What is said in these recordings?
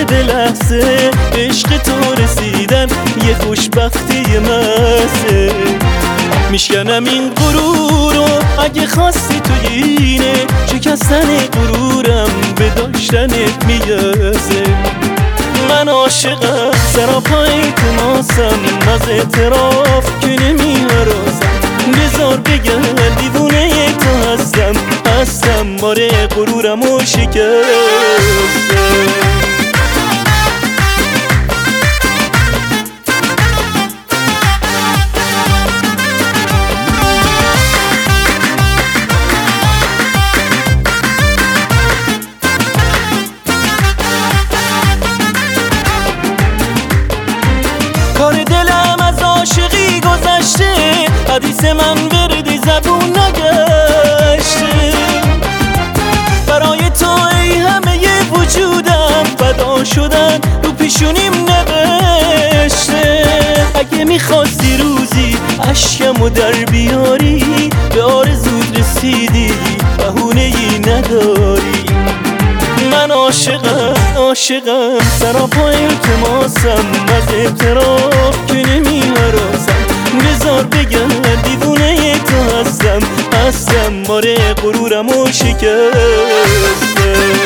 به لحظه عشق تو رسیدن یه خوشبختی محضه. میشکنم این غرورو اگه خواستی تو اینه، شکستن غرورم به داشتنت میارزه. من عاشقم سراپای تماسم، از اعتراف که نمیارزم. بذار بگم دیوونه تو هستم باره غرورمو شکستم. کار دلم از عاشقی گذشته، حدیث من وردی زبون نگشته. برای تو ای همه وجودم فدا شدن رو پیشونیم نوشته. اگه میخواستی روزی اشکمو در بیاری، به آرزوت رسیدی بهونه‌ای نداری. من عاشقم سراپای التماسم، از اعتراف که نمیارزم. بذار بگم دیوونه تو هستم باره غرورمو شکستم.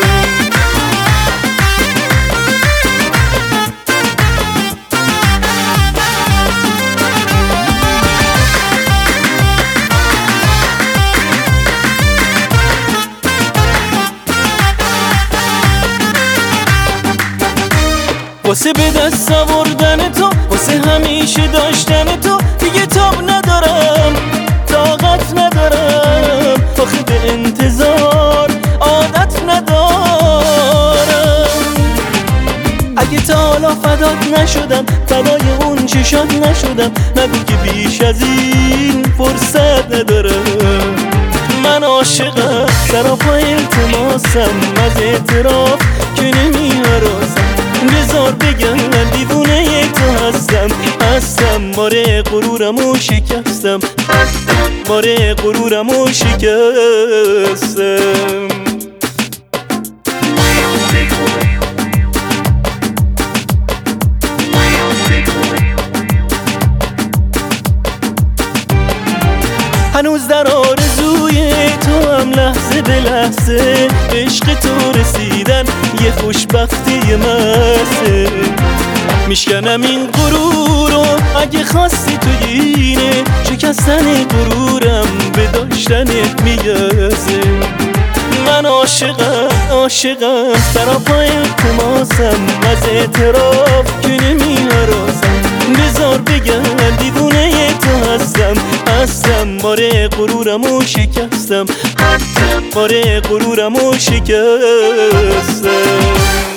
واسه به دست آوردن تو، واسه همیشه داشتن تو دیگه تاب ندارم، طاقت ندارم. آخه به انتظار عادت ندارم. اگه تا حالا فدات نشدم، فدای اون چشات نشدم، نگو که بیش از این فرصت ندارم. من عاشقم سراپای التماسم، از اعتراف که نمیارزم. بذار بگم دیوونه تو هستم باره غرورمو شکستم، باره غرورمو شکستم. هنوز در آرزوی تو هم لحظه به لحظه عشق تو رسیدن یه خوشبختی محضه. میشکنم این غرورو اگه خواستی تو اینه، شکستن غرورم به داشتنت میارزه. من عاشقم سراپای التماسم، از اعتراف که نمیارزم. بذار بگم دیوونه تو هستم باره غرورمو شکستم، باره غرورمو شکستم.